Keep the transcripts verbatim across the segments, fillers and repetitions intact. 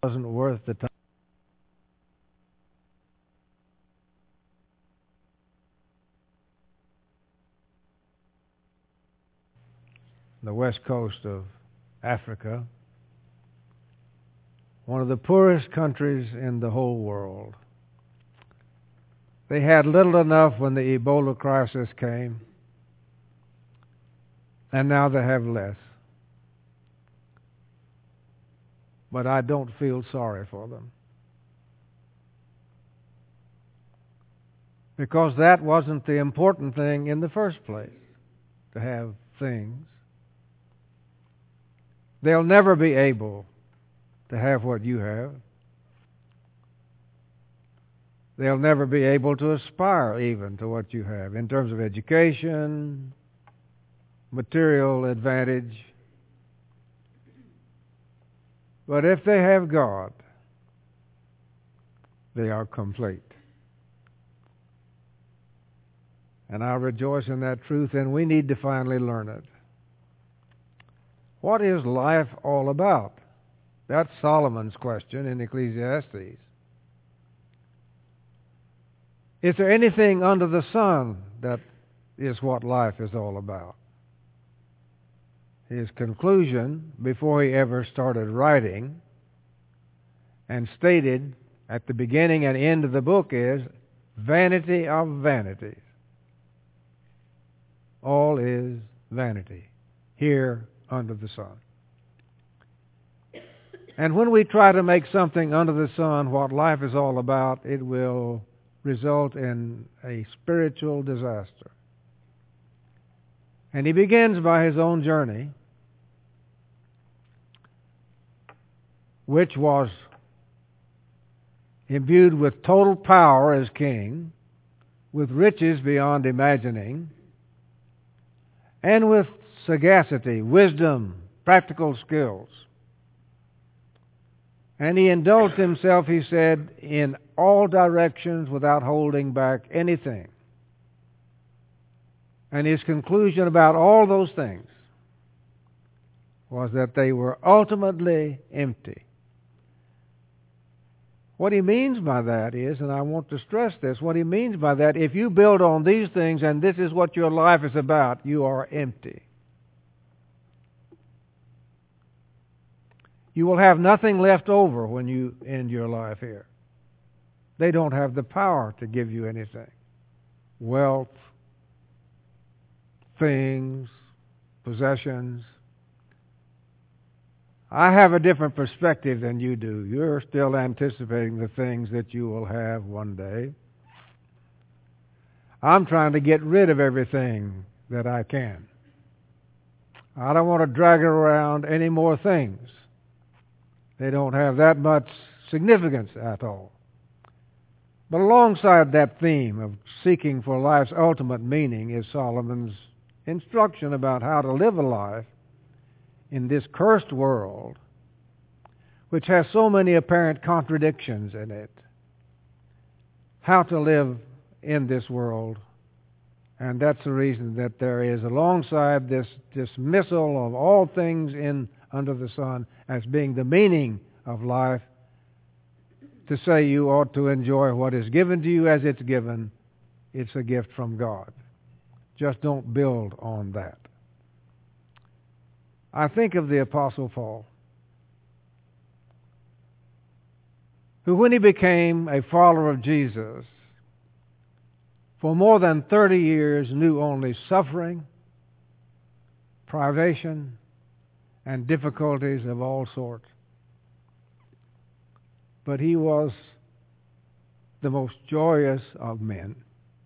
wasn't worth the time. The west coast of Africa, one of the poorest countries in the whole world. They had little enough when the Ebola crisis came, and now they have less. But I don't feel sorry for them, because that wasn't the important thing in the first place, to have things. They'll never be able to have what you have. They'll never be able to aspire even to what you have in terms of education, material advantage. But if they have God, they are complete. And I rejoice in that truth, and we need to finally learn it. What is life all about? That's Solomon's question in Ecclesiastes. Is there anything under the sun that is what life is all about? His conclusion, before he ever started writing, and stated at the beginning and end of the book, is vanity of vanities. All is vanity here under the sun. And when we try to make something under the sun what life is all about, it will result in a spiritual disaster. And he begins by his own journey, which was imbued with total power as king, with riches beyond imagining, and with sagacity, wisdom, practical skills. And he indulged himself, he said, in all directions without holding back anything. And his conclusion about all those things was that they were ultimately empty. What he means by that is, and I want to stress this, what he means by that, if you build on these things and this is what your life is about, you are empty. You will have nothing left over when you end your life here. They don't have the power to give you anything. Wealth, things, possessions. I have a different perspective than you do. You're still anticipating the things that you will have one day. I'm trying to get rid of everything that I can. I don't want to drag around any more things. They don't have that much significance at all. But alongside that theme of seeking for life's ultimate meaning is Solomon's instruction about how to live a life in this cursed world, which has so many apparent contradictions in it. How to live in this world. And that's the reason that there is, alongside this dismissal of all things in under the sun as being the meaning of life, to say you ought to enjoy what is given to you as it's given. It's a gift from God. Just don't build on that. I think of the Apostle Paul, who, when he became a follower of Jesus, for more than thirty years knew only suffering, privation, and difficulties of all sorts. But he was the most joyous of men.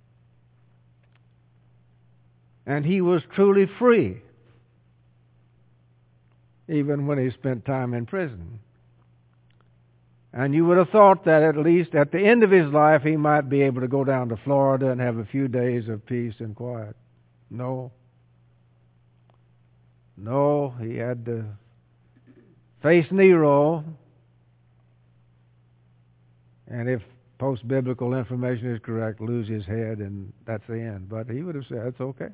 And he was truly free, even when he spent time in prison. And you would have thought that at least at the end of his life he might be able to go down to Florida and have a few days of peace and quiet. No. No, he had to face Nero, and if post-biblical information is correct, lose his head, and that's the end. But he would have said, it's okay.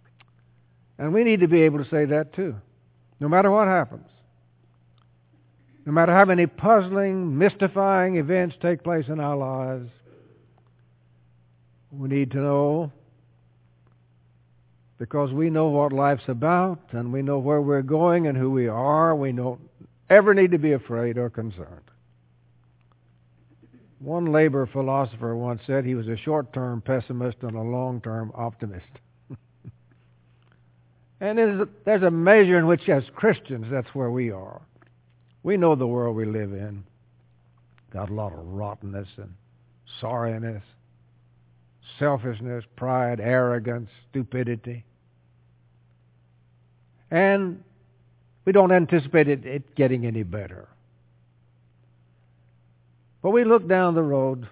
And we need to be able to say that too, no matter what happens. No matter how many puzzling, mystifying events take place in our lives, we need to know, because we know what life's about and we know where we're going and who we are, we don't ever need to be afraid or concerned. One labor philosopher once said he was a short-term pessimist and a long-term optimist. And there's a, there's a measure in which, as Christians, that's where we are. We know the world we live in. Got a lot of rottenness and sorriness, selfishness, pride, arrogance, stupidity. And we don't anticipate it, it getting any better. But we look down the road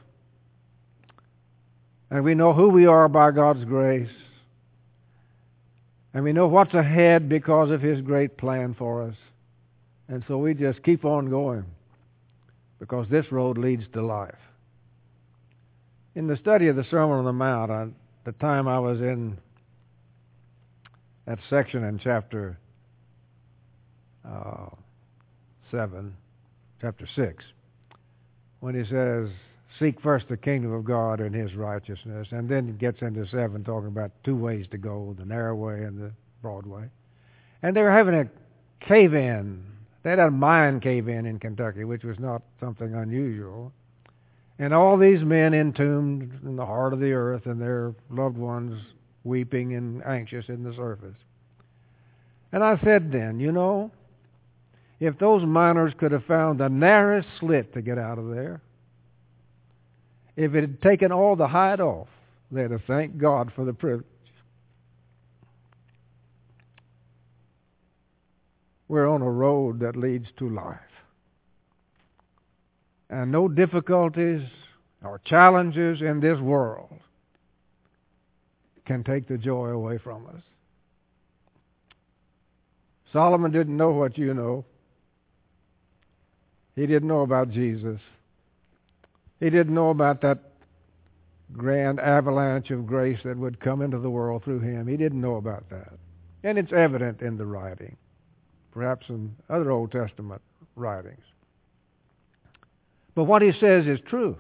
and we know who we are by God's grace. And we know what's ahead because of His great plan for us. And so we just keep on going because this road leads to life. In the study of the Sermon on the Mount, at the time I was in that section in chapter uh, seven, chapter six, when he says, seek first the kingdom of God and His righteousness, and then it gets into seven talking about two ways to go, the narrow way and the broad way. And they were having a cave-in. They had a mine cave-in in Kentucky, which was not something unusual. And all these men entombed in the heart of the earth and their loved ones weeping and anxious in the surface. And I said then, you know, if those miners could have found the narrowest slit to get out of there, if it had taken all the hide off, they'd have thanked God for the privilege. We're on a road that leads to life. And no difficulties or challenges in this world can take the joy away from us. Solomon didn't know what you know. He didn't know about Jesus. He didn't know about that grand avalanche of grace that would come into the world through him. He didn't know about that. And it's evident in the writing, perhaps in other Old Testament writings. But what he says is true.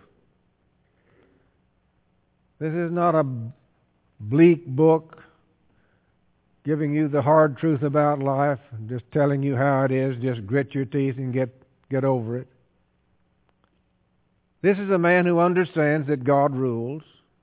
This is not a bleak book giving you the hard truth about life, just telling you how it is, just grit your teeth and get, get over it. This is a man who understands that God rules,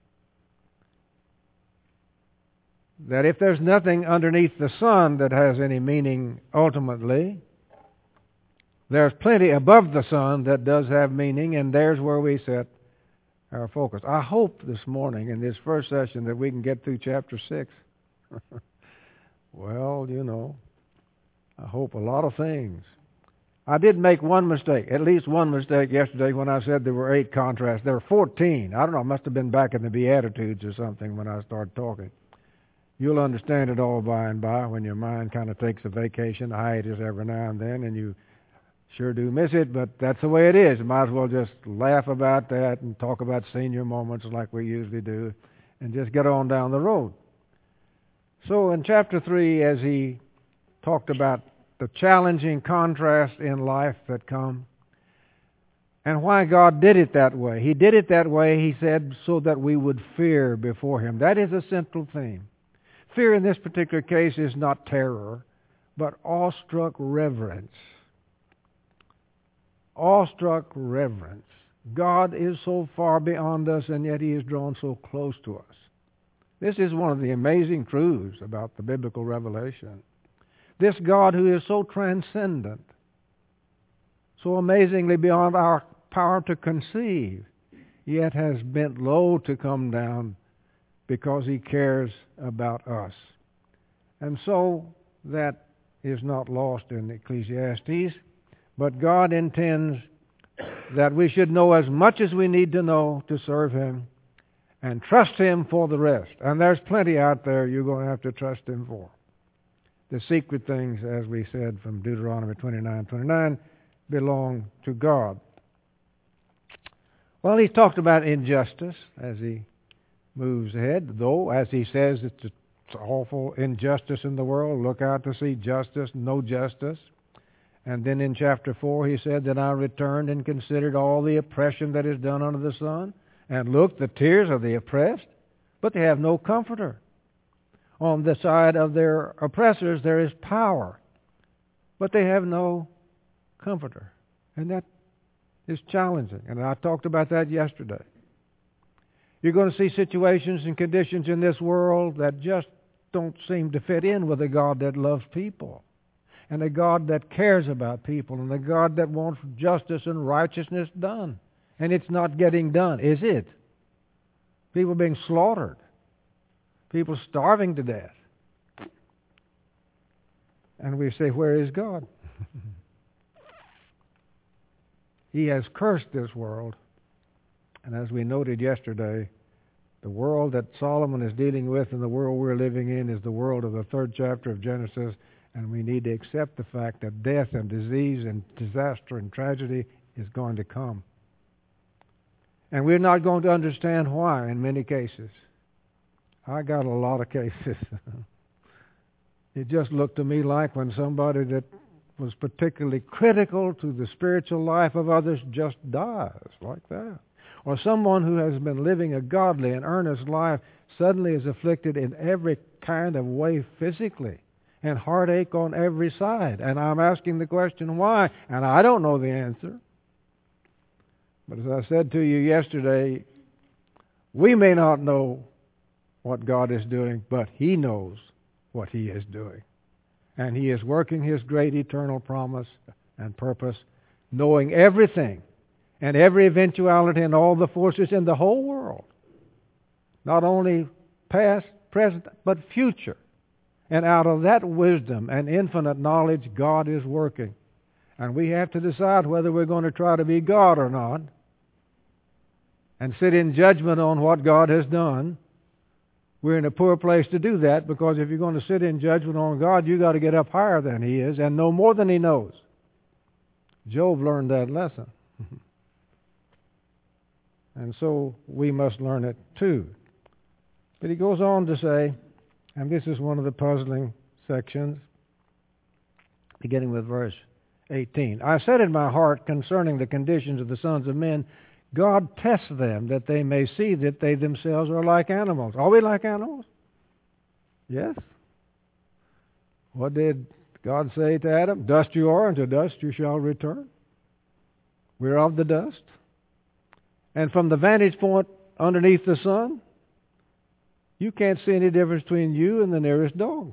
that if there's nothing underneath the sun that has any meaning ultimately, there's plenty above the sun that does have meaning, and there's where we set our focus. I hope this morning in this first session that we can get through chapter six. Well, you know, I hope a lot of things. I did make one mistake, at least one mistake yesterday when I said there were eight contrasts. There were fourteen. I don't know, I must have been back in the Beatitudes or something when I started talking. You'll understand it all by and by when your mind kind of takes a vacation, a hiatus every now and then, and you sure do miss it, but that's the way it is. You might as well just laugh about that and talk about senior moments like we usually do and just get on down the road. So in chapter three, as he talked about the challenging contrast in life that come and why God did it that way. He did it that way, he said, so that we would fear before Him. That is a central theme. Fear in this particular case is not terror, but awestruck reverence. Awestruck reverence. God is so far beyond us, and yet He is drawn so close to us. This is one of the amazing truths about the biblical revelation. This God who is so transcendent, so amazingly beyond our power to conceive, yet has bent low to come down because He cares about us. And so that is not lost in Ecclesiastes, but God intends that we should know as much as we need to know to serve Him and trust Him for the rest. And there's plenty out there you're going to have to trust Him for. The secret things, as we said from Deuteronomy twenty-nine twenty-nine, belong to God. Well, He talked about injustice as He moves ahead, though, as He says, it's an awful injustice in the world. Look out to see justice, no justice. And then in chapter four he said, Then I returned and considered all the oppression that is done under the sun, and look, the tears of the oppressed, but they have no comforter. On the side of their oppressors there is power, but they have no comforter. And that is challenging. And I talked about that yesterday. You're going to see situations and conditions in this world that just don't seem to fit in with a God that loves people, and a God that cares about people, and a God that wants justice and righteousness done. And it's not getting done, is it? People being slaughtered. People starving to death. And we say, where is God? He has cursed this world. And as we noted yesterday, the world that Solomon is dealing with and the world we're living in is the world of the third chapter of Genesis. And we need to accept the fact that death and disease and disaster and tragedy is going to come. And we're not going to understand why in many cases. I got a lot of cases. It just looked to me like when somebody that was particularly critical to the spiritual life of others just dies like that. Or someone who has been living a godly and earnest life suddenly is afflicted in every kind of way physically, and heartache on every side. And I'm asking the question, why? And I don't know the answer. But as I said to you yesterday, we may not know what God is doing, but He knows what He is doing. And He is working His great eternal promise and purpose, knowing everything and every eventuality and all the forces in the whole world. Not only past, present, but future. And out of that wisdom and infinite knowledge, God is working. And we have to decide whether we're going to try to be God or not, and sit in judgment on what God has done. We're in a poor place to do that, because if you're going to sit in judgment on God, you've got to get up higher than He is and know more than He knows. Job learned that lesson. And so we must learn it too. But he goes on to say, and this is one of the puzzling sections, beginning with verse eighteen. I said in my heart concerning the conditions of the sons of men, God tests them that they may see that they themselves are like animals. Are we like animals? Yes. What did God say to Adam? Dust you are, and to dust you shall return. We're of the dust. And from the vantage point underneath the sun, you can't see any difference between you and the nearest dog.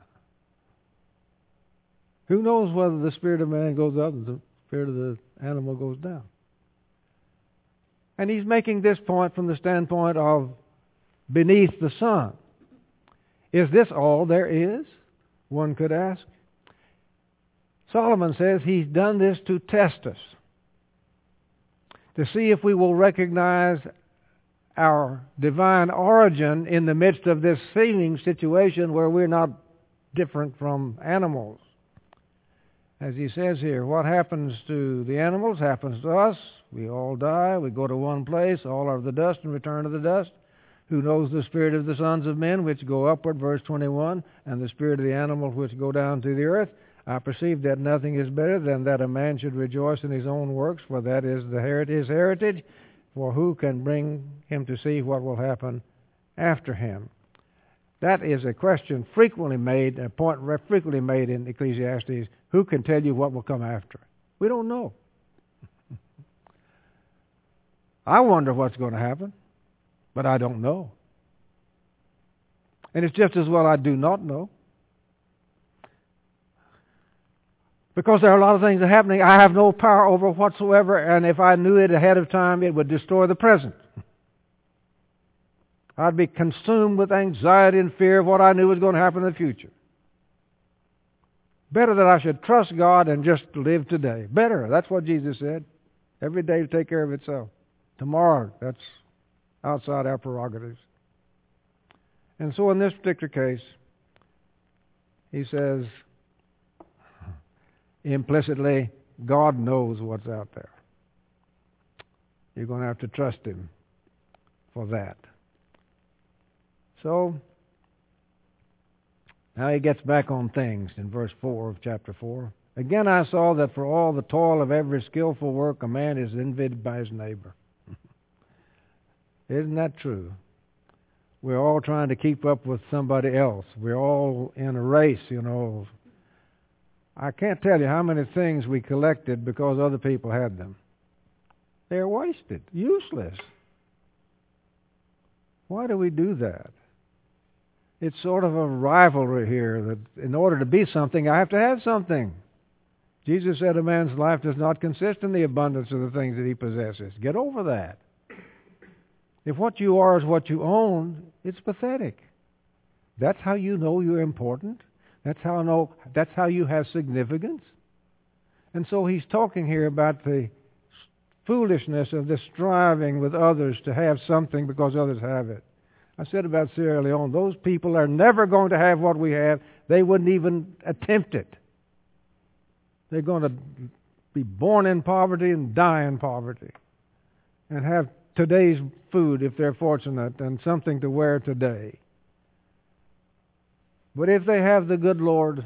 Who knows whether the spirit of man goes up and the spirit of the animal goes down? And he's making this point from the standpoint of beneath the sun. Is this all there is? One could ask. Solomon says he's done this to test us, to see if we will recognize our divine origin in the midst of this seeming situation where we're not different from animals. As he says here, what happens to the animals happens to us. We all die. We go to one place. All are of the dust and return to the dust. Who knows the spirit of the sons of men which go upward, verse twenty-one, and the spirit of the animals which go down to the earth? I perceive that nothing is better than that a man should rejoice in his own works, for that is the herit- his heritage. For who can bring him to see what will happen after him? That is a question frequently made, a point frequently made in Ecclesiastes. Who can tell you what will come after? We don't know. I wonder what's going to happen, but I don't know. And it's just as well I do not know. Because there are a lot of things that are happening I have no power over whatsoever, and if I knew it ahead of time, it would destroy the present. I'd be consumed with anxiety and fear of what I knew was going to happen in the future. Better that I should trust God and just live today. Better. That's what Jesus said. Every day to take care of itself. Tomorrow, that's outside our prerogatives. And so in this particular case, he says, implicitly, God knows what's out there. You're going to have to trust Him for that. So, Now he gets back on things in verse four of chapter four. Again I saw that for all the toil of every skillful work a man is envied by his neighbor. Isn't that true? We're all trying to keep up with somebody else. We're all in a race, you know. I can't tell you how many things we collected because other people had them. They're wasted, useless. Why do we do that? It's sort of a rivalry here that in order to be something, I have to have something. Jesus said a man's life does not consist in the abundance of the things that he possesses. Get over that. If what you are is what you own, it's pathetic. That's how you know you're important. That's how know that's how you have significance. And so he's talking here about the foolishness of this striving with others to have something because others have it. I said about Sierra Leone, those people are never going to have what we have. They wouldn't even attempt it. They're going to be born in poverty and die in poverty and have today's food if they're fortunate and something to wear today. But if they have the good Lord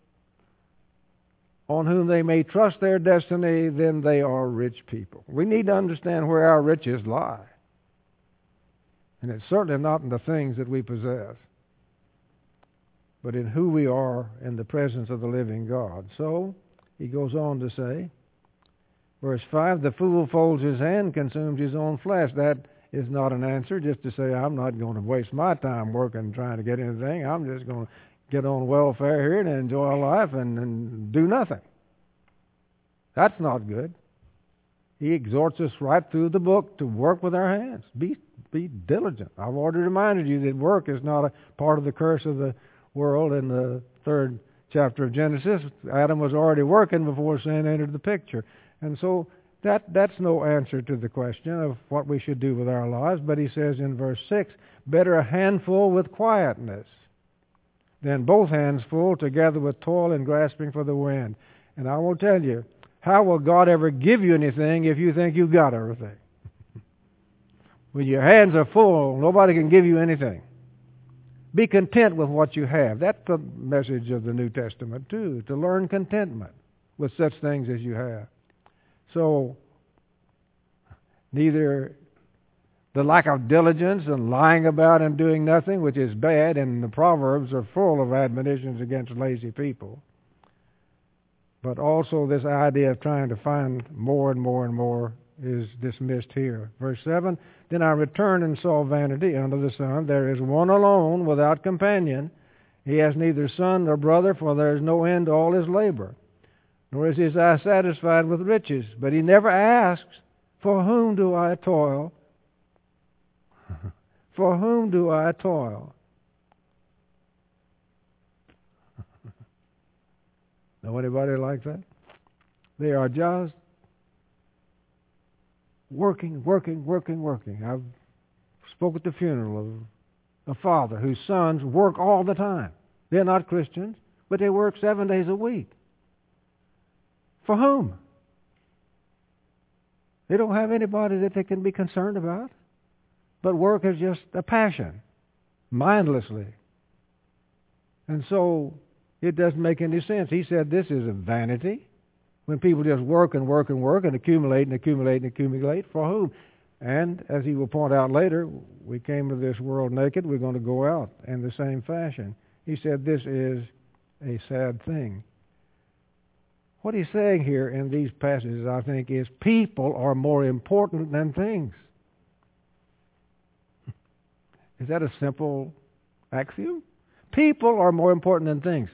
on whom they may trust their destiny, then they are rich people. We need to understand where our riches lie. And it's certainly not in the things that we possess, but in who we are in the presence of the living God. So, he goes on to say, verse five, the fool folds his hand, consumes his own flesh. That is not an answer just to say, I'm not going to waste my time working trying to get anything. I'm just going to get on welfare here and enjoy life and, and do nothing. That's not good. He exhorts us right through the book to work with our hands. Be be diligent. I've already reminded you that work is not a part of the curse of the world in the third chapter of Genesis. Adam was already working before sin entered the picture. And so that that's no answer to the question of what we should do with our lives. But he says in verse six, better a handful with quietness than both hands full together with toil and grasping for the wind. And I will tell you, how will God ever give you anything if you think you've got everything? When your hands are full, nobody can give you anything. Be content with what you have. That's the message of the New Testament too, to learn contentment with such things as you have. So, neither the lack of diligence and lying about and doing nothing, which is bad, and the Proverbs are full of admonitions against lazy people, but also this idea of trying to find more and more and more is dismissed here. Verse seven, then I returned and saw vanity under the sun. There is one alone without companion. He has neither son nor brother, for there is no end to all his labor. Nor is his eye satisfied with riches. But he never asks, for whom do I toil? For whom do I toil? Know anybody like that? They are just working, working, working, working. I've spoke at the funeral of a father whose sons work all the time. They're not Christians, but they work seven days a week. For whom? They don't have anybody that they can be concerned about. But work is just a passion, mindlessly. And so it doesn't make any sense. He said this is a vanity. When people just work and work and work and accumulate and accumulate and accumulate, for whom? And, as he will point out later, we came to this world naked, we're going to go out in the same fashion. He said this is a sad thing. What he's saying here in these passages, I think, is people are more important than things. Is that a simple axiom? People are more important than things.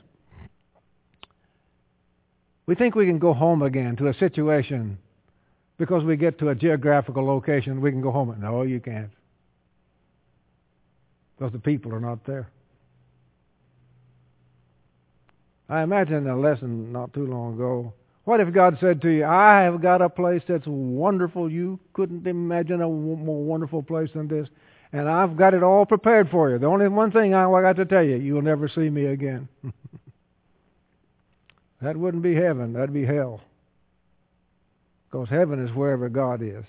We think we can go home again to a situation because we get to a geographical location, we can go home. No, you can't. Because the people are not there. I imagine a lesson not too long ago. What if God said to you, I have got a place that's wonderful. You couldn't imagine a more wonderful place than this. And I've got it all prepared for you. The only one thing I got to tell you, you'll never see me again. That wouldn't be heaven. That'd be hell. Because heaven is wherever God is.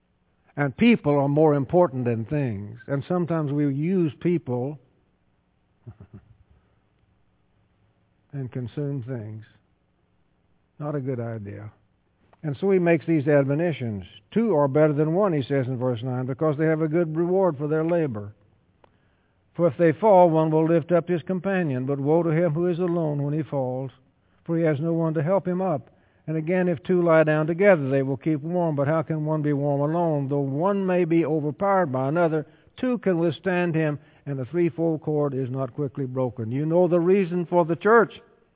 And people are more important than things. And sometimes we use people and consume things. Not a good idea. And so he makes these admonitions. Two are better than one, he says in verse nine, because they have a good reward for their labor. For if they fall, one will lift up his companion, but woe to him who is alone when he falls, for he has no one to help him up. And again, if two lie down together, they will keep warm. But how can one be warm alone? Though one may be overpowered by another, two can withstand him, and the threefold cord is not quickly broken. You know the reason for the church.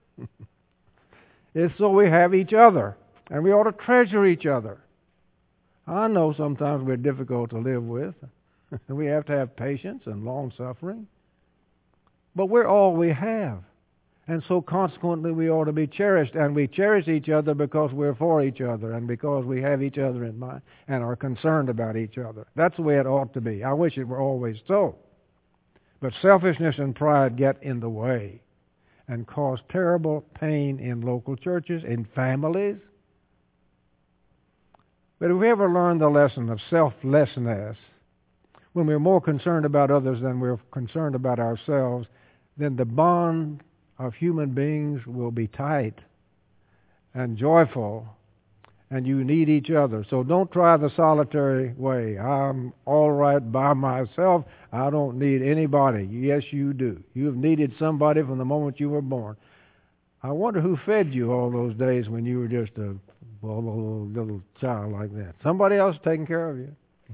It's so we have each other, and we ought to treasure each other. I know sometimes we're difficult to live with, and we have to have patience and long suffering, but we're all we have. And so consequently we ought to be cherished, and we cherish each other because we're for each other and because we have each other in mind and are concerned about each other. That's the way it ought to be. I wish it were always so. But selfishness and pride get in the way and cause terrible pain in local churches, in families. But if we ever learn the lesson of selflessness, when we're more concerned about others than we're concerned about ourselves, then the bond of human beings will be tight and joyful, and you need each other. So don't try the solitary way. I'm all right by myself. I don't need anybody. Yes, you do. You've needed somebody from the moment you were born. I wonder who fed you all those days when you were just a well, little, little child like that. Somebody else taking care of you.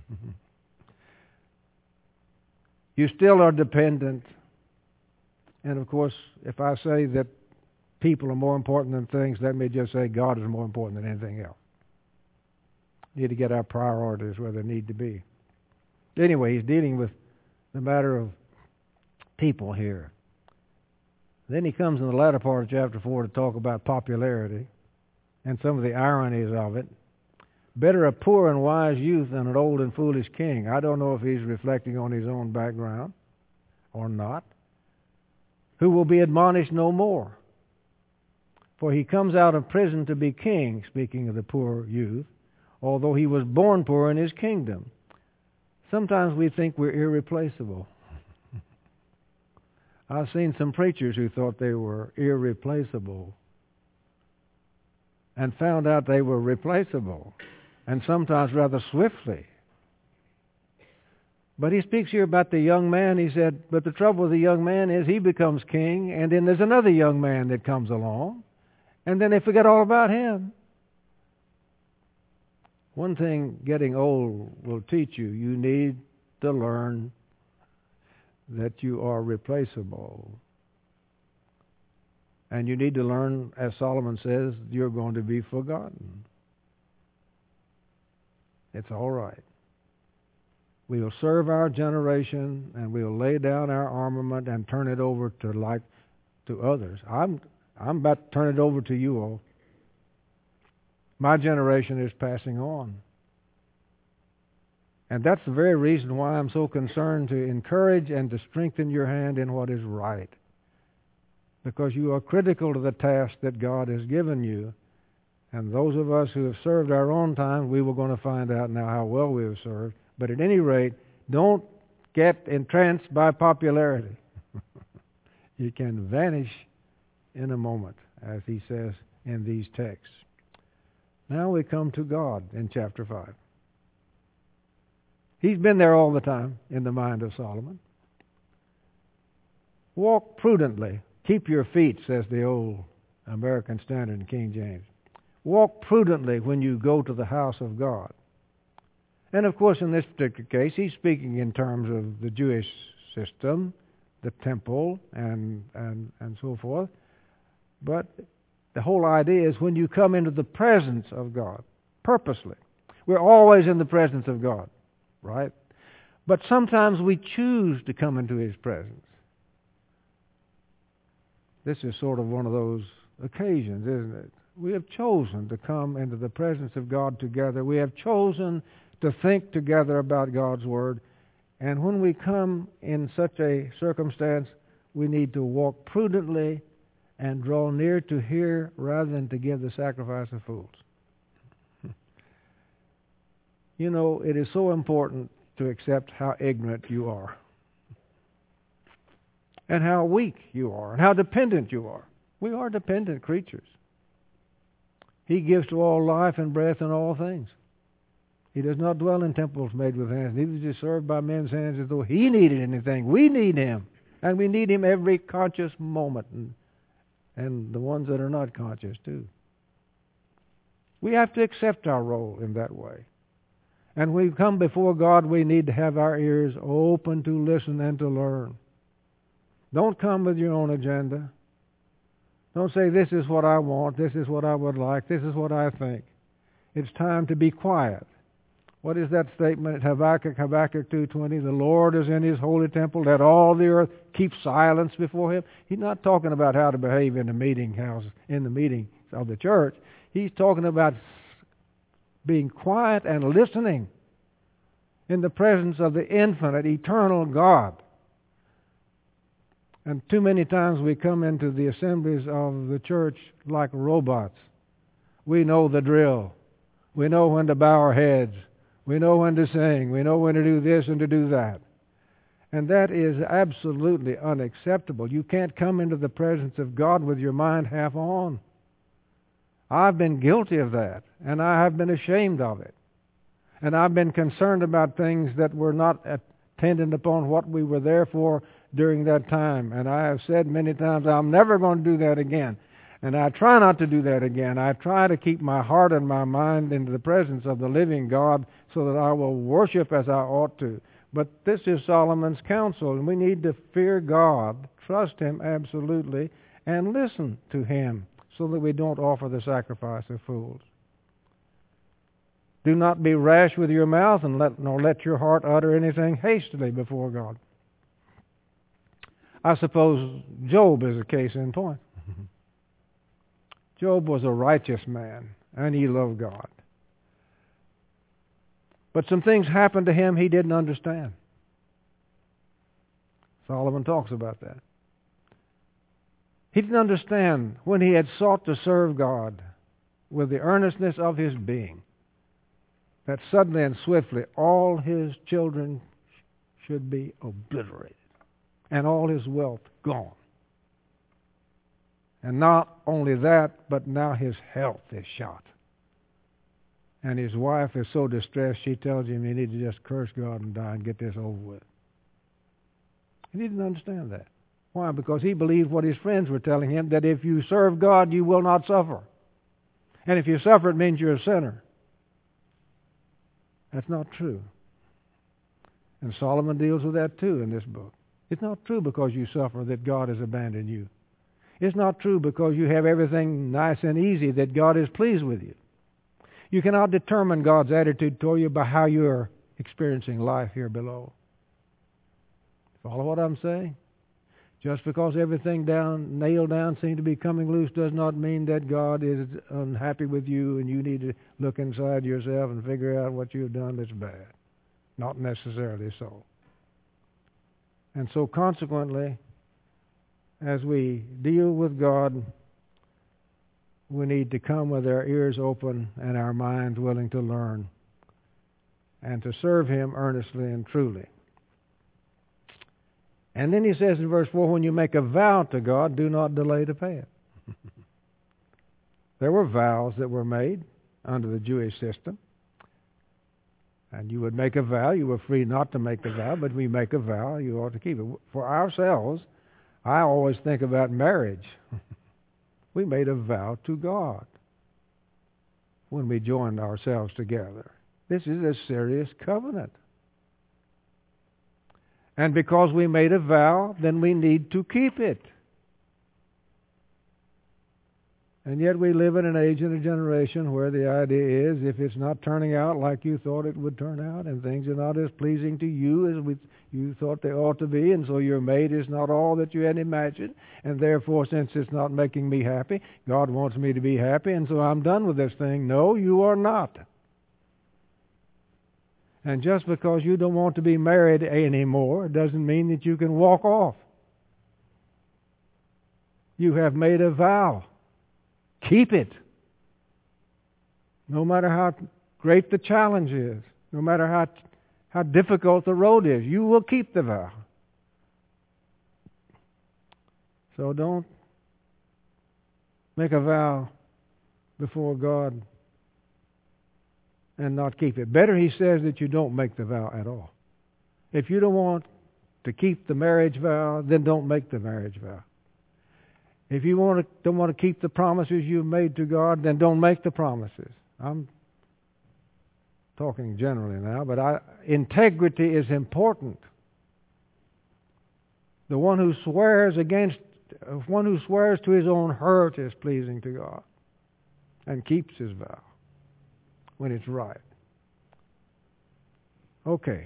You still are dependent. And of course, if I say that people are more important than things, let me just say God is more important than anything else. We need to get our priorities where they need to be. Anyway, he's dealing with the matter of people here. Then he comes in the latter part of chapter four to talk about popularity and some of the ironies of it. Better a poor and wise youth than an old and foolish king. I don't know if he's reflecting on his own background or not. Who will be admonished no more. For he comes out of prison to be king, speaking of the poor youth, although he was born poor in his kingdom. Sometimes we think we're irreplaceable. I've seen some preachers who thought they were irreplaceable and found out they were replaceable, and sometimes rather swiftly. But he speaks here about the young man. He said, but the trouble with the young man is he becomes king, and then there's another young man that comes along, and then they forget all about him. One thing getting old will teach you, you need to learn that you are replaceable. And you need to learn, as Solomon says, you're going to be forgotten. It's all right. We'll serve our generation, and we'll lay down our armament and turn it over to like to others. I'm I'm about to turn it over to you all. My generation is passing on. And that's the very reason why I'm so concerned to encourage and to strengthen your hand in what is right. Because you are critical to the task that God has given you. And those of us who have served our own time, we were going to find out now how well we have served. But at any rate, don't get entranced by popularity. It can vanish in a moment, as he says in these texts. Now we come to God in chapter five. He's been there all the time in the mind of Solomon. Walk prudently. Keep your feet, says the old American Standard in King James. Walk prudently when you go to the house of God. And of course, in this particular case, he's speaking in terms of the Jewish system, the temple, and, and, and so forth. But the whole idea is when you come into the presence of God, purposely. We're always in the presence of God, right? But sometimes we choose to come into His presence. This is sort of one of those occasions, isn't it? We have chosen to come into the presence of God together. We have chosen to think together about God's Word. And when we come in such a circumstance, we need to walk prudently and draw near to hear rather than to give the sacrifice of fools. You know, it is so important to accept how ignorant you are. and how weak you are and how dependent you are. We are dependent creatures. He gives to all life and breath and all things. He does not dwell in temples made with hands, neither is he served by men's hands as though he needed anything. We need him, and we need him every conscious moment, and, and the ones that are not conscious too. We have to accept our role in that way. And when we come before God, we need to have our ears open to listen and to learn. Don't come with your own agenda. Don't say, this is what I want, this is what I would like, this is what I think. It's time to be quiet. What is that statement at Habakkuk, Habakkuk two twenty? The Lord is in his holy temple. Let all the earth keep silence before him. He's not talking about how to behave in the meeting house, in the meeting of the church. He's talking about being quiet and listening in the presence of the infinite, eternal God. And too many times we come into the assemblies of the church like robots. We know the drill. We know when to bow our heads. We know when to sing. We know when to do this and to do that. And that is absolutely unacceptable. You can't come into the presence of God with your mind half on. I've been guilty of that, and I have been ashamed of it. And I've been concerned about things that were not attendant upon what we were there for during that time. And I have said many times, I'm never going to do that again. And I try not to do that again. I try to keep my heart and my mind into the presence of the living God so that I will worship as I ought to. But this is Solomon's counsel, and we need to fear God, trust him absolutely, and listen to him so that we don't offer the sacrifice of fools. Do not be rash with your mouth, and let, nor let your heart utter anything hastily before God. I suppose Job is a case in point. Job was a righteous man, and he loved God. But some things happened to him he didn't understand. Solomon talks about that. He didn't understand when he had sought to serve God with the earnestness of his being, that suddenly and swiftly all his children should be obliterated and all his wealth gone. And not only that, but now his health is shot. And his wife is so distressed, she tells him he needs to just curse God and die and get this over with. He didn't understand that. Why? Because he believed what his friends were telling him, that if you serve God, you will not suffer. And if you suffer, it means you're a sinner. That's not true. And Solomon deals with that too in this book. It's not true because you suffer that God has abandoned you. It's not true because you have everything nice and easy that God is pleased with you. You cannot determine God's attitude toward you by how you are experiencing life here below. Follow what I'm saying? Just because everything down, nailed down, seems to be coming loose does not mean that God is unhappy with you and you need to look inside yourself and figure out what you've done that's bad. Not necessarily so. And so consequently, as we deal with God, we need to come with our ears open and our minds willing to learn and to serve him earnestly and truly. And then he says in verse four, when you make a vow to God, do not delay to pay it. There were vows that were made under the Jewish system. And you would make a vow. You were free not to make the vow, but we make a vow, you ought to keep it. For ourselves, I always think about marriage. We made a vow to God when we joined ourselves together. This is a serious covenant. And because we made a vow, then we need to keep it. And yet we live in an age and a generation where the idea is if it's not turning out like you thought it would turn out and things are not as pleasing to you as we, you thought they ought to be, and so your mate is not all that you had imagined, and therefore since it's not making me happy, God wants me to be happy, and so I'm done with this thing. No, you are not. And just because you don't want to be married anymore doesn't mean that you can walk off. You have made a vow. Keep it. No matter how great the challenge is, no matter how, how difficult the road is, you will keep the vow. So don't make a vow before God and not keep it. Better, he says, that you don't make the vow at all. If you don't want to keep the marriage vow, then don't make the marriage vow. If you want to, don't want to keep the promises you've made to God, then don't make the promises. I'm talking generally now, but I, integrity is important. The one who swears against, one who swears to his own hurt is pleasing to God and keeps his vow when it's right. Okay.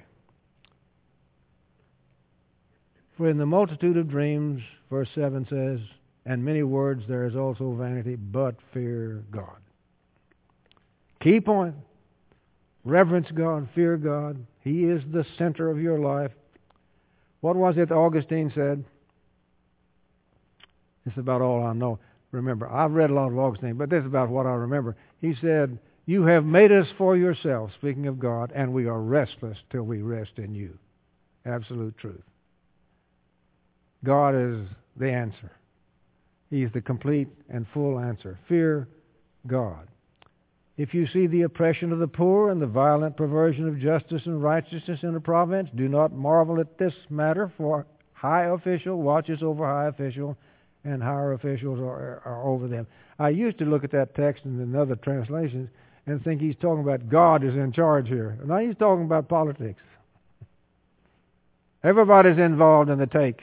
For in the multitude of dreams, verse seven says, and many words there is also vanity, but fear God. Key point. Reverence God, fear God. He is the center of your life. What was it Augustine said? It's about all I know. Remember, I've read a lot of Augustine, but this is about what I remember. He said, you have made us for yourself, speaking of God, and we are restless till we rest in you. Absolute truth. God is the answer. He's the complete and full answer. Fear God. If you see the oppression of the poor and the violent perversion of justice and righteousness in a province, do not marvel at this matter, for high official watches over high official, and higher officials are, are over them. I used to look at that text in other translations and think he's talking about God is in charge here. Now he's talking about politics. Everybody's involved in the take.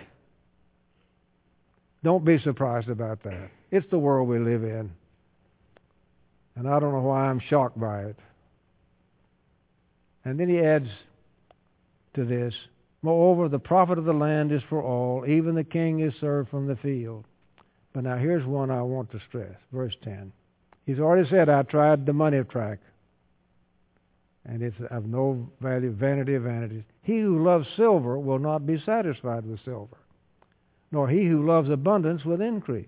Don't be surprised about that. It's the world we live in. And I don't know why I'm shocked by it. And then he adds to this, moreover, the profit of the land is for all, even the king is served from the field. But now here's one I want to stress, verse ten. He's already said, I tried the money track, and it's of no value, vanity of vanities. He who loves silver will not be satisfied with silver, nor he who loves abundance with increase.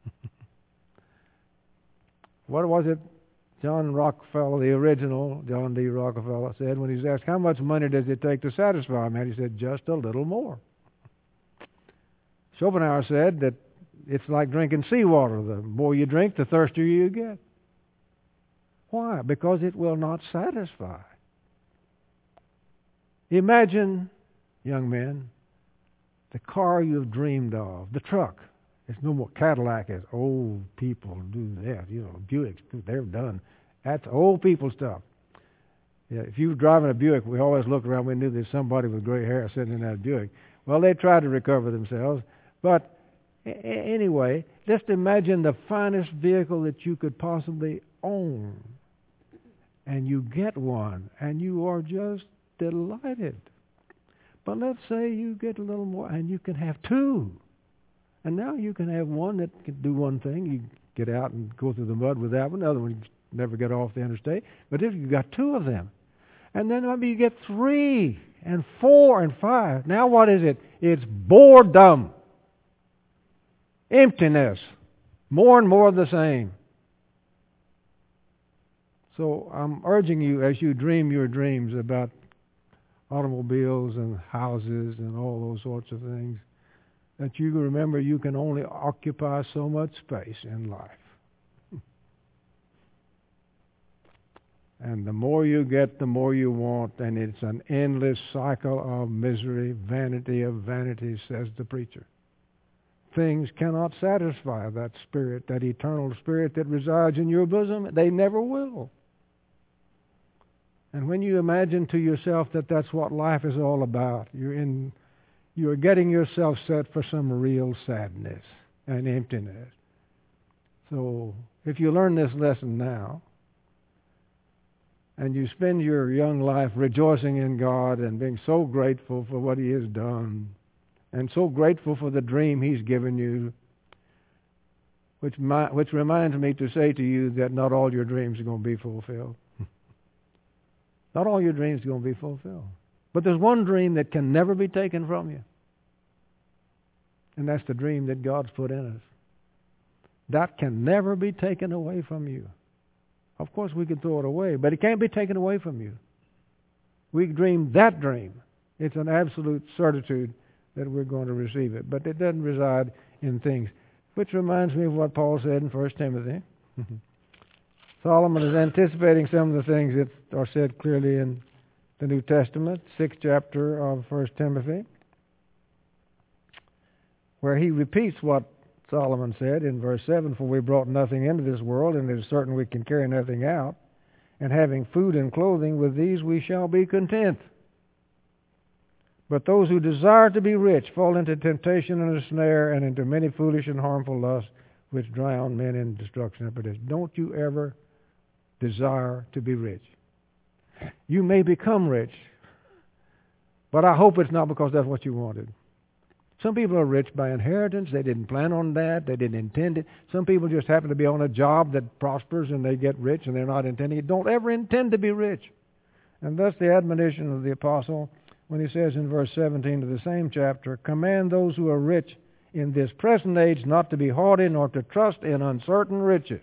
What was it John Rockefeller, the original John D. Rockefeller, said when he was asked, how much money does it take to satisfy a man? He said, just a little more. Schopenhauer said that it's like drinking seawater. The more you drink, the thirstier you get. Why? Because it will not satisfy. Imagine, young men, the car you've dreamed of, the truck. It's no more Cadillac as old people do that. You know, Buicks, they're done. That's old people stuff. Yeah, if you were driving a Buick, we always looked around. We knew there's somebody with gray hair sitting in that Buick. Well, they tried to recover themselves. But a- anyway, just imagine the finest vehicle that you could possibly own. And you get one, and you are just delighted. But let's say you get a little more, and you can have two. And now you can have one that can do one thing. You get out and go through the mud with that one. The other one, you never get off the interstate. But if you've got two of them, and then maybe you get three and four and five. Now what is it? It's boredom. Emptiness. More and more of the same. So I'm urging you as you dream your dreams about automobiles and houses and all those sorts of things, that you remember you can only occupy so much space in life. And the more you get, the more you want, and it's an endless cycle of misery, vanity of vanities, says the preacher. Things cannot satisfy that spirit, that eternal spirit that resides in your bosom. They never will. And when you imagine to yourself that that's what life is all about, you're in You're getting yourself set for some real sadness and emptiness. So if you learn this lesson now, and you spend your young life rejoicing in God and being so grateful for what He has done, and so grateful for the dream He's given you, which, my, which reminds me to say to you that not all your dreams are going to be fulfilled. Not all your dreams are going to be fulfilled. But there's one dream that can never be taken from you. And that's the dream that God's put in us. That can never be taken away from you. Of course, we can throw it away, but it can't be taken away from you. We dream that dream. It's an absolute certitude that we're going to receive it. But it doesn't reside in things. Which reminds me of what Paul said in First Timothy. Solomon is anticipating some of the things that are said clearly in the New Testament, sixth chapter of First Timothy, where he repeats what Solomon said in verse seven, "For we brought nothing into this world, and it is certain we can carry nothing out. And having food and clothing, with these we shall be content. But those who desire to be rich fall into temptation and a snare, and into many foolish and harmful lusts, which drown men in destruction." But don't you ever desire to be rich. You may become rich, but I hope it's not because that's what you wanted. Some people are rich by inheritance. They didn't plan on that. They didn't intend it. Some people just happen to be on a job that prospers and they get rich and they're not intending it. Don't ever intend to be rich. And thus the admonition of the apostle when he says in verse seventeen of the same chapter, "Command those who are rich in this present age not to be haughty nor to trust in uncertain riches,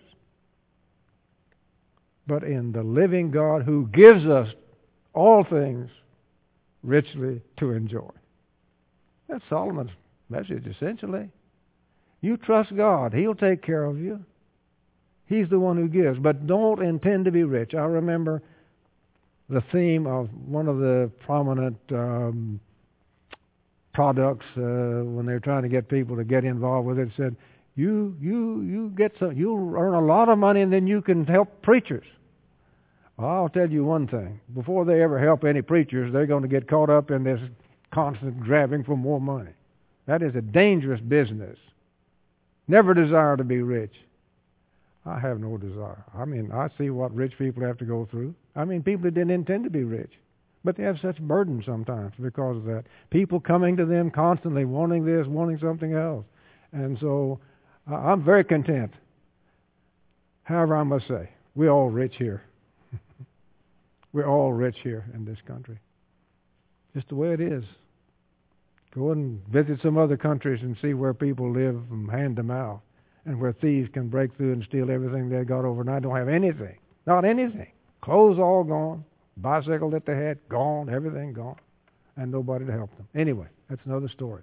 but in the living God who gives us all things richly to enjoy." That's Solomon's message, essentially. You trust God. He'll take care of you. He's the one who gives. But don't intend to be rich. I remember the theme of one of the prominent um, products uh, when they were trying to get people to get involved with it. It said, you, you, you get some, you'll earn a lot of money and then you can help preachers. Well, I'll tell you one thing. Before they ever help any preachers, they're going to get caught up in this constant grabbing for more money. That is a dangerous business. Never desire to be rich. I have no desire. I mean, I see what rich people have to go through. I mean, people that didn't intend to be rich, but they have such burden sometimes because of that. People coming to them constantly wanting this, wanting something else. And so uh, I'm very content. However, I must say, we're all rich here. We're all rich here in this country. Just the way it is. Go and visit some other countries and see where people live from hand to mouth and where thieves can break through and steal everything they got overnight. Don't have anything. Not anything. Clothes all gone. Bicycle that they had, gone. Everything gone. And nobody to help them. Anyway, that's another story.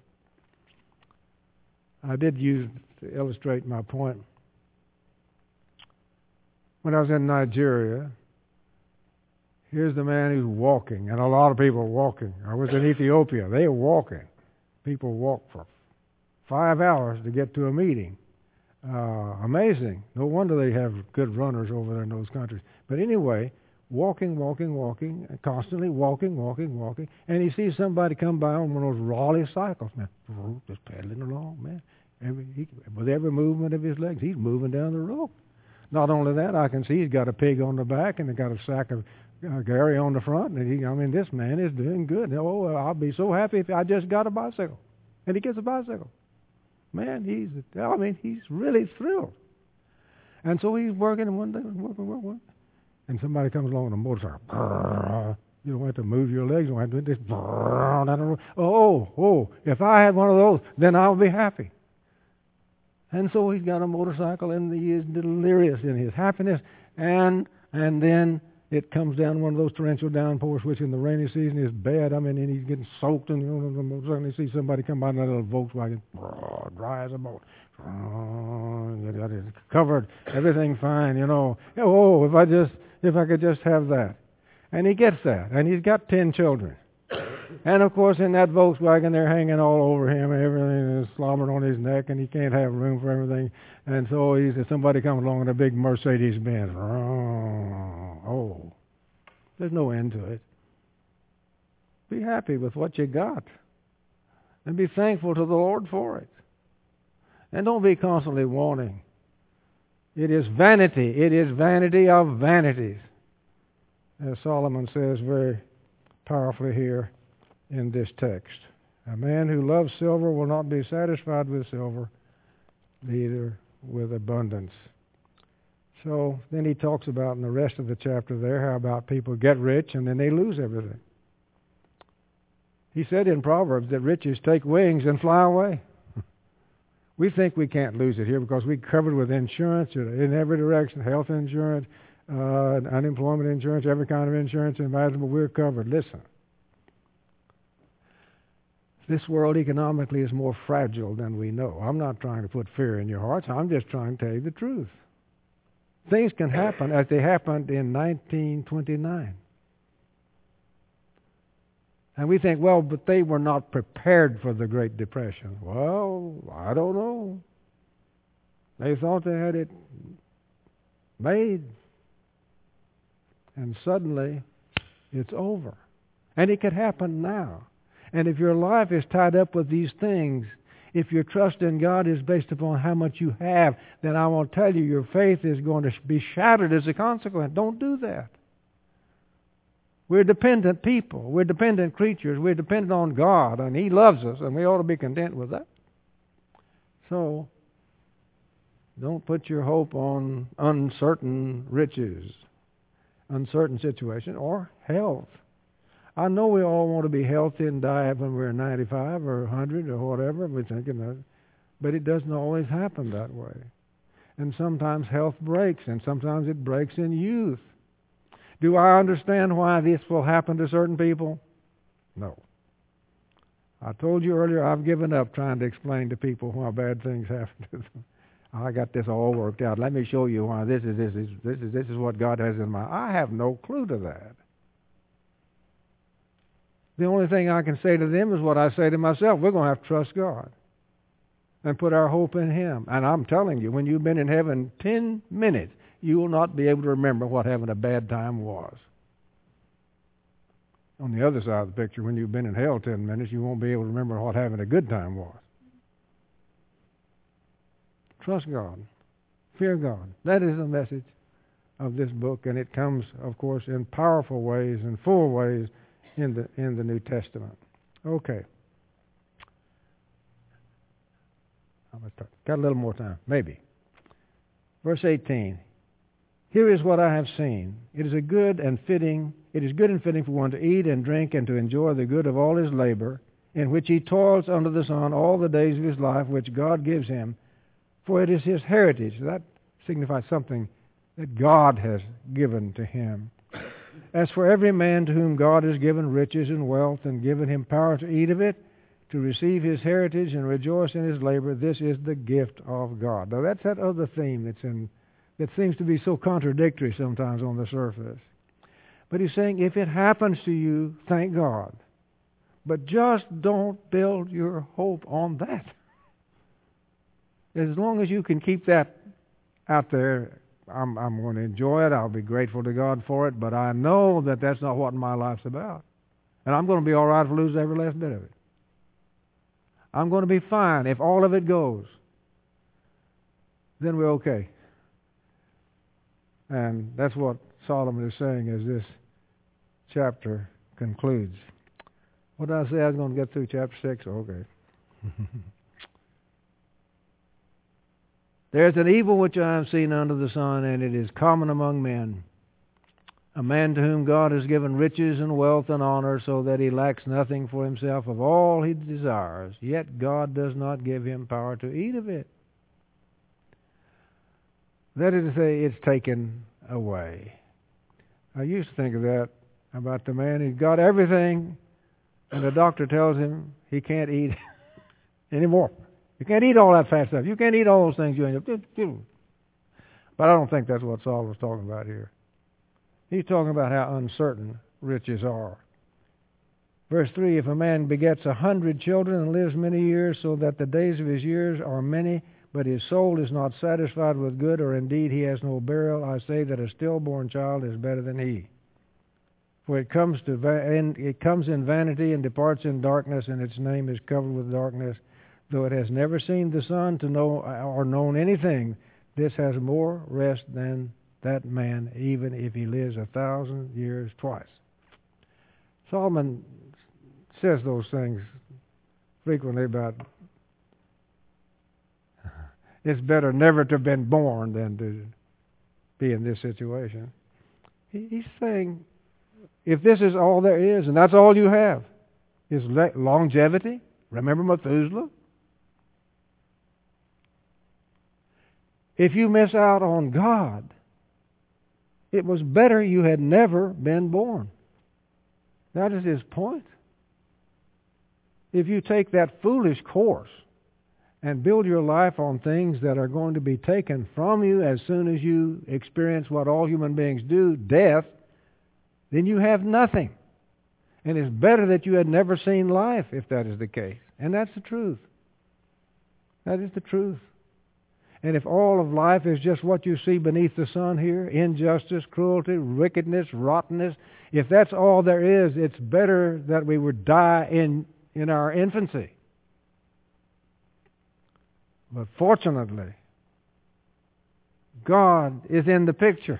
I did use to illustrate my point. When I was in Nigeria, here's the man who's walking, and a lot of people are walking. I was in Ethiopia. They are walking. People walk for five hours to get to a meeting. Uh, amazing. No wonder they have good runners over there in those countries. But anyway, walking, walking, walking, constantly walking, walking, walking. And he sees somebody come by on one of those Raleigh cycles, man, just pedaling along, man. Every, he, with every movement of his legs, he's moving down the road. Not only that, I can see he's got a pig on the back and he's got a sack of uh, Gary on the front. And he, I mean, this man is doing good. Oh, I'll be so happy if I just got a bicycle. And he gets a bicycle. Man, he's, I mean, he's really thrilled. And so he's working and one day, working, working, working. And somebody comes along on a motorcycle. You don't have to move your legs. You don't have to do this. Oh, oh, if I had one of those, then I'll be happy. And so he's got a motorcycle and he is delirious in his happiness. And and then it comes down one of those torrential downpours, which in the rainy season is bad. I mean, and he's getting soaked and you know, the motorcycle. And you see somebody come by in that little Volkswagen, dry as a boat. Covered, everything fine, you know. Oh, if I just, if I could just have that. And he gets that. And he's got ten children. And of course, in that Volkswagen, they're hanging all over him, and everything is slobbered on his neck, and he can't have room for everything. And so he's, somebody comes along in a big Mercedes Benz. Oh, there's no end to it. Be happy with what you got, and be thankful to the Lord for it. And don't be constantly wanting. It is vanity. It is vanity of vanities, as Solomon says very powerfully here in this text. A man who loves silver will not be satisfied with silver, neither with abundance. So then he talks about in the rest of the chapter there how about people get rich and then they lose everything. He said in Proverbs that riches take wings and fly away. We think we can't lose it here because we're covered with insurance in every direction, health insurance, uh, unemployment insurance, every kind of insurance imaginable. We're covered. Listen. This world economically is more fragile than we know. I'm not trying to put fear in your hearts. I'm just trying to tell you the truth. Things can happen as they happened in nineteen twenty-nine. And we think, well, but they were not prepared for the Great Depression. Well, I don't know. They thought they had it made. And suddenly, it's over. And it could happen now. And if your life is tied up with these things, if your trust in God is based upon how much you have, then I want to tell you your faith is going to be shattered as a consequence. Don't do that. We're dependent people. We're dependent creatures. We're dependent on God, and He loves us, and we ought to be content with that. So, don't put your hope on uncertain riches, uncertain situation, or health. I know we all want to be healthy and die when we're ninety-five or one hundred or whatever we're thinking of, but it doesn't always happen that way. And sometimes health breaks, and sometimes it breaks in youth. Do I understand why this will happen to certain people? No. I told you earlier I've given up trying to explain to people why bad things happen to them. I got this all worked out. Let me show you why this is this is this is this is what God has in mind. I have no clue to that. The only thing I can say to them is what I say to myself. We're going to have to trust God and put our hope in Him. And I'm telling you, when you've been in heaven ten minutes, you will not be able to remember what having a bad time was. On the other side of the picture, when you've been in hell ten minutes, you won't be able to remember what having a good time was. Trust God. Fear God. That is the message of this book, and it comes, of course, in powerful ways and full ways in the in the New Testament. Okay. Got a little more time, maybe. Verse eighteen. Here is what I have seen. It is a good and fitting. It is good and fitting for one to eat and drink and to enjoy the good of all his labor, in which he toils under the sun all the days of his life, which God gives him. For it is his heritage. That signifies something that God has given to him. As for every man to whom God has given riches and wealth and given him power to eat of it, to receive his heritage and rejoice in his labor, this is the gift of God. Now that's that other theme that's in that seems to be so contradictory sometimes on the surface. But he's saying, if it happens to you, thank God. But just don't build your hope on that. As long as you can keep that out there, I'm, I'm going to enjoy it. I'll be grateful to God for it. But I know that that's not what my life's about. And I'm going to be all right if I lose every last bit of it. I'm going to be fine if all of it goes. Then we're okay. And that's what Solomon is saying as this chapter concludes. What did I say? I was going to get through chapter six? Okay. There's an evil which I have seen under the sun, and it is common among men. A man to whom God has given riches and wealth and honor, so that he lacks nothing for himself of all he desires. Yet God does not give him power to eat of it. That is to say, it's taken away. I used to think of that about the man who's got everything, and the doctor tells him he can't eat anymore. You can't eat all that fat stuff. You can't eat all those things you end up doing. But I don't think that's what Saul was talking about here. He's talking about how uncertain riches are. Verse three, if a man begets a hundred children and lives many years, so that the days of his years are many, but his soul is not satisfied with good, or indeed he has no burial, I say that a stillborn child is better than he. For it comes to va- and it comes in vanity and departs in darkness, and its name is covered with darkness. Though it has never seen the sun to know or known anything, this has more rest than that man, even if he lives a thousand years twice. Solomon says those things frequently about it's better never to have been born than to be in this situation. He's saying, if this is all there is, and that's all you have, is longevity. Remember Methuselah? If you miss out on God, it was better you had never been born. That is his point. if you take that foolish course and build your life on things that are going to be taken from you as soon as you experience what all human beings do, death, then you have nothing. And it's better that you had never seen life if that is the case. And that's the truth. That is the truth. And if all of life is just what you see beneath the sun here, injustice, cruelty, wickedness, rottenness, if that's all there is, it's better that we would die in, in our infancy. But fortunately, God is in the picture.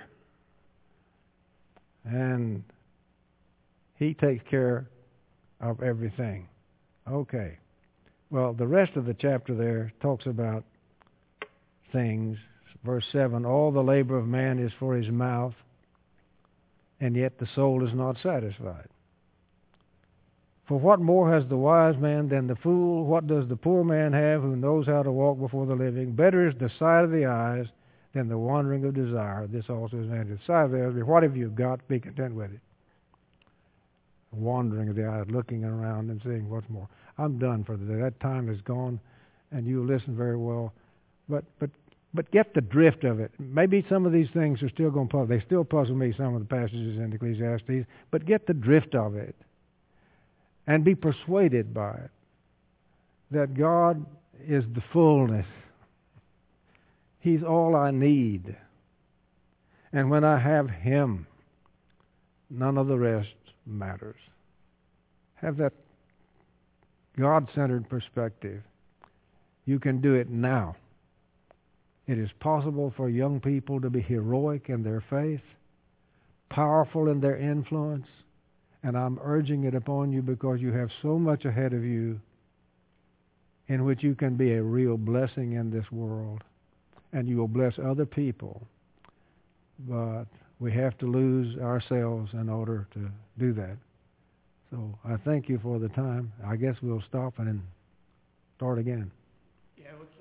And He takes care of everything. Okay. Well, the rest of the chapter there talks about things. Verse seven, all the labor of man is for his mouth, and yet the soul is not satisfied. For what more has the wise man than the fool? What does the poor man have who knows how to walk before the living? Better is the sight of the eyes than the wandering of desire. This also is man. The sight of the eyes, what have you got? Be content with it. Wandering of the eyes, looking around and seeing what's more. I'm done for the day. That time is gone, and you listen very well. But but but get the drift of it. Maybe some of these things are still going to puzzle. They still puzzle me, some of the passages in Ecclesiastes. But get the drift of it, and be persuaded by it that God is the fullness. He's all I need. And when I have Him, none of the rest matters. Have that God-centered perspective. You can do it now. It is possible for young people to be heroic in their faith, powerful in their influence, and I'm urging it upon you because you have so much ahead of you in which you can be a real blessing in this world, and you will bless other people. But we have to lose ourselves in order to do that. So I thank you for the time. I guess we'll stop and start again.